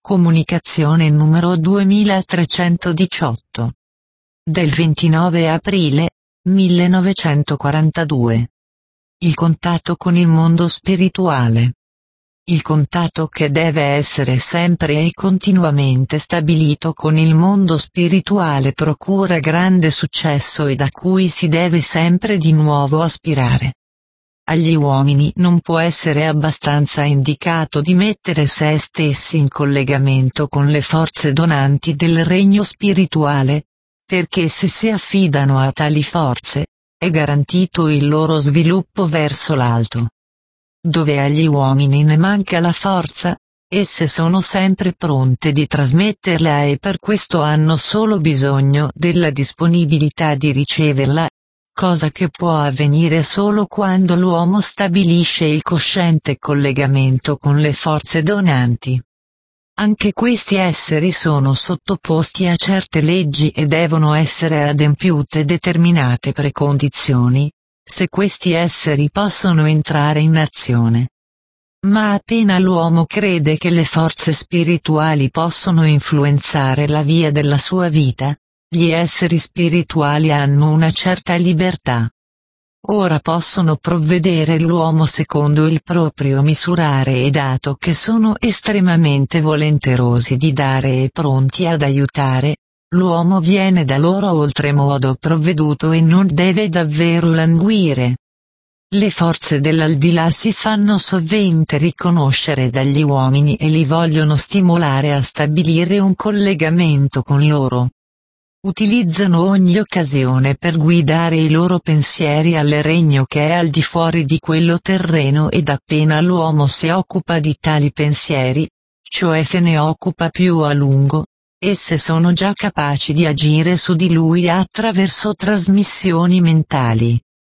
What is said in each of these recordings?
Comunicazione numero 2318. Del 29 aprile 1942. Il contatto con il mondo spirituale. Il contatto che deve essere sempre e continuamente stabilito con il mondo spirituale procura grande successo e da cui si deve sempre di nuovo aspirare. Agli uomini non può essere abbastanza indicato di mettere se stessi in collegamento con le forze donanti del regno spirituale, perché se si affidano a tali forze, è garantito il loro sviluppo verso l'alto. Dove agli uomini ne manca la forza, esse sono sempre pronte di trasmetterla e per questo hanno solo bisogno della disponibilità di riceverla, cosa che può avvenire solo quando l'uomo stabilisce il cosciente collegamento con le forze donanti. Anche questi esseri sono sottoposti a certe leggi e devono essere adempiute determinate precondizioni, se questi esseri possono entrare in azione. Ma appena l'uomo crede che le forze spirituali possono influenzare la via della sua vita, gli esseri spirituali hanno una certa libertà. Ora possono provvedere l'uomo secondo il proprio misurare e dato che sono estremamente volenterosi di dare e pronti ad aiutare, l'uomo viene da loro oltremodo provveduto e non deve davvero languire. Le forze dell'aldilà si fanno sovente riconoscere dagli uomini e li vogliono stimolare a stabilire un collegamento con loro. Utilizzano ogni occasione per guidare i loro pensieri al regno che è al di fuori di quello terreno ed appena l'uomo si occupa di tali pensieri, cioè se ne occupa più a lungo, esse sono già capaci di agire su di lui attraverso trasmissioni mentali.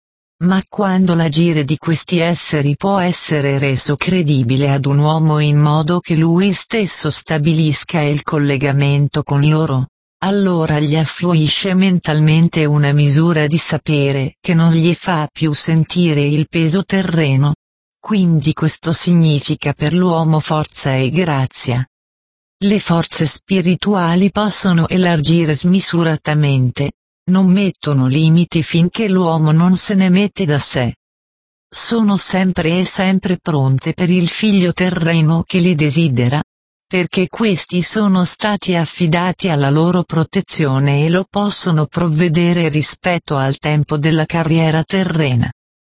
Ma quando l'agire di questi esseri può essere reso credibile ad un uomo in modo che lui stesso stabilisca il collegamento con loro, allora gli affluisce mentalmente una misura di sapere che non gli fa più sentire il peso terreno. Quindi questo significa per l'uomo forza e grazia. Le forze spirituali possono elargire smisuratamente, non mettono limiti finché l'uomo non se ne mette da sé. Sono sempre e sempre pronte per il figlio terreno che li desidera, perché questi sono stati affidati alla loro protezione e lo possono provvedere rispetto al tempo della carriera terrena.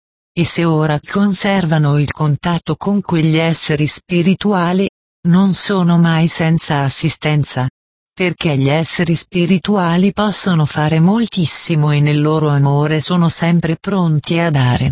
E se ora conservano il contatto con quegli esseri spirituali, non sono mai senza assistenza, perché gli esseri spirituali possono fare moltissimo e nel loro amore sono sempre pronti a dare.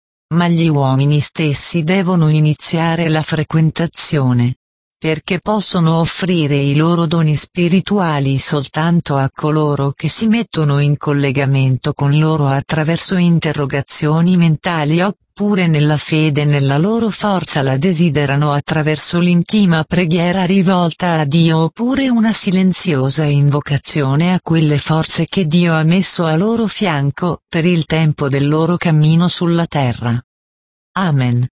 Ma gli uomini stessi devono iniziare la frequentazione, perché possono offrire i loro doni spirituali soltanto a coloro che si mettono in collegamento con loro attraverso interrogazioni mentali oppure nella fede nella loro forza la desiderano attraverso l'intima preghiera rivolta a Dio oppure una silenziosa invocazione a quelle forze che Dio ha messo a loro fianco per il tempo del loro cammino sulla terra. Amen.